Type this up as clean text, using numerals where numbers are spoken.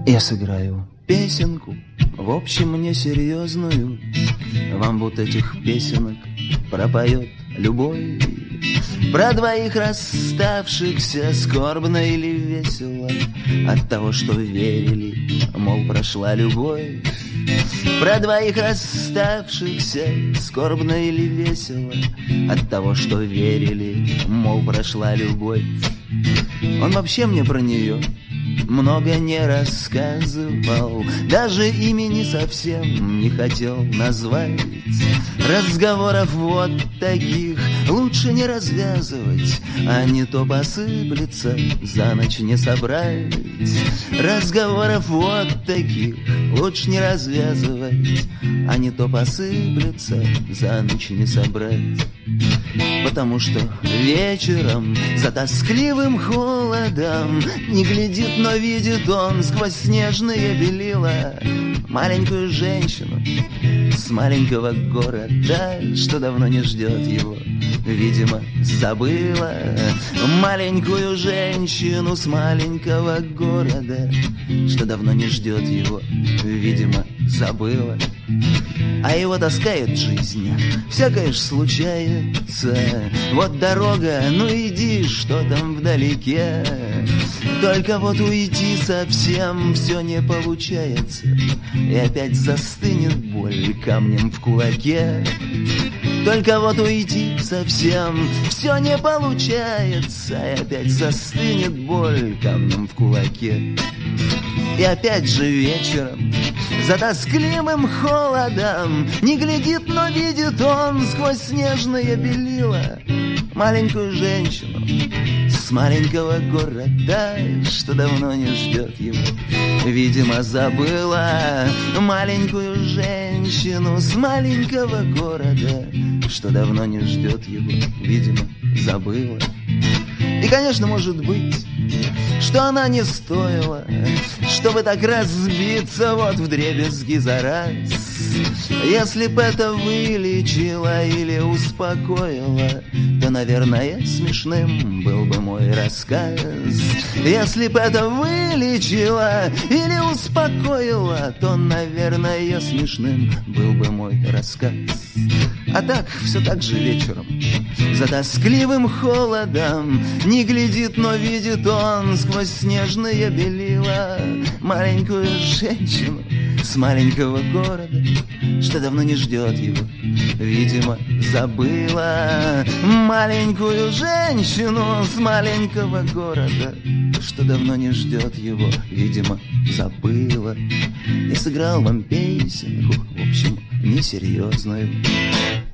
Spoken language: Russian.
Я сыграю песенку, в общем, несерьезную. Вам вот этих песенок пропоет любой. Про двоих расставшихся, скорбно или весело, от того, что верили, мол, прошла любовь. Про двоих расставшихся, скорбно или весело, от того, что верили, мол, прошла любовь. Он вообще мне про нее много не рассказывал, даже имени совсем не хотел назвать. Разговоров вот таких лучше не развязывать, а не то посыплется, за ночь не собрать. Разговоров вот таких лучше не развязывать, а не то посыплется, за ночь не собрать. Потому что вечером за тоскливым холодом не глядит, но видит он сквозь снежные белила маленькую женщину с маленького города, что давно не ждет его, видимо, забыла. Маленькую женщину с маленького города, что давно не ждет его, видимо, забыла. А его таскает жизнь, всякое ж случается. Вот дорога, ну иди, что там вдалеке. Только вот уйти совсем все не получается, и опять застынет боль камнем в кулаке. Только вот уйти совсем все не получается, и опять застынет боль камнем в кулаке. И опять же вечером за тоскливым холодом не глядит, но видит он сквозь снежные белила маленькую женщину с маленького города, что давно не ждет его, видимо, забыла. Маленькую женщину с маленького города, что давно не ждет его, видимо, забыла. И, конечно, может быть, что она не стоила, чтобы так разбиться вот вдребезги за раз. Если б это вылечило или успокоило, то, наверное, смешным был бы мой рассказ. Если б это вылечило или успокоило, то, наверное, смешным был бы мой рассказ. А так, все так же вечером за тоскливым холодом не глядит, но видит он сквозь снежные белила маленькую женщину с маленького города, что давно не ждет его, видимо, забыла. Маленькую женщину с маленького города, что давно не ждет его, видимо, забыла. И сыграл вам песенку, в общем, несерьезную.